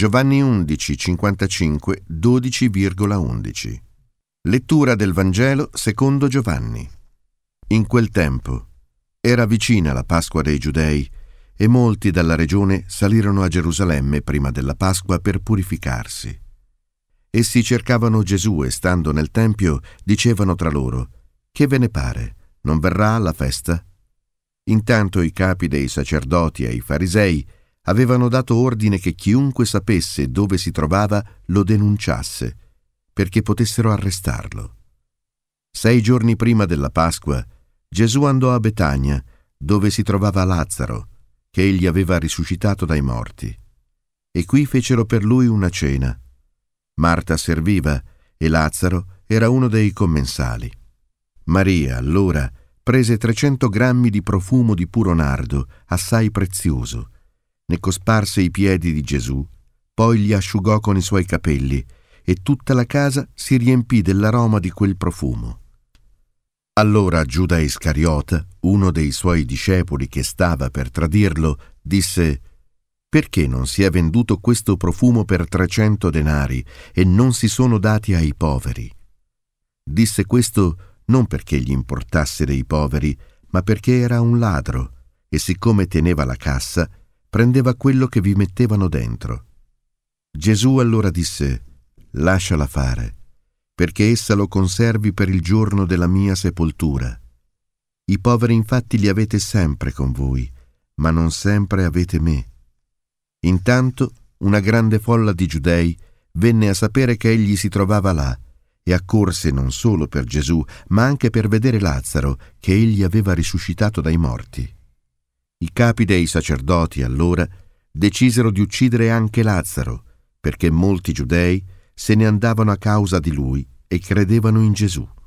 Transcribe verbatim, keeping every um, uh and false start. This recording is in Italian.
Giovanni undici, cinquantacinque, dodici virgola undici. Lettura del Vangelo secondo Giovanni. In quel tempo era vicina la Pasqua dei Giudei e molti dalla regione salirono a Gerusalemme prima della Pasqua per purificarsi. Essi cercavano Gesù e, stando nel Tempio, dicevano tra loro: «Che ve ne pare? Non verrà alla festa?» Intanto i capi dei sacerdoti e i farisei avevano dato ordine che chiunque sapesse dove si trovava lo denunciasse, perché potessero arrestarlo. Sei giorni prima della Pasqua, Gesù andò a Betania, dove si trovava Lazzaro, che egli aveva risuscitato dai morti. E qui fecero per lui una cena. Marta serviva e Lazzaro era uno dei commensali. Maria, allora, prese trecento grammi di profumo di puro nardo, assai prezioso. Ne cosparse i piedi di Gesù, poi li asciugò con i suoi capelli, e tutta la casa si riempì dell'aroma di quel profumo. Allora Giuda Iscariota, uno dei suoi discepoli che stava per tradirlo, disse: «Perché non si è venduto questo profumo per trecento denari e non si sono dati ai poveri?» Disse questo non perché gli importasse dei poveri, ma perché era un ladro, e siccome teneva la cassa, prendeva quello che vi mettevano dentro. Gesù allora disse: «Lasciala fare, perché essa lo conservi per il giorno della mia sepoltura. I poveri infatti li avete sempre con voi, ma non sempre avete me». Intanto una grande folla di giudei venne a sapere che egli si trovava là e accorse non solo per Gesù, ma anche per vedere Lazzaro, che egli aveva risuscitato dai morti. I capi dei sacerdoti allora decisero di uccidere anche Lazzaro, perché molti giudei se ne andavano a causa di lui e credevano in Gesù.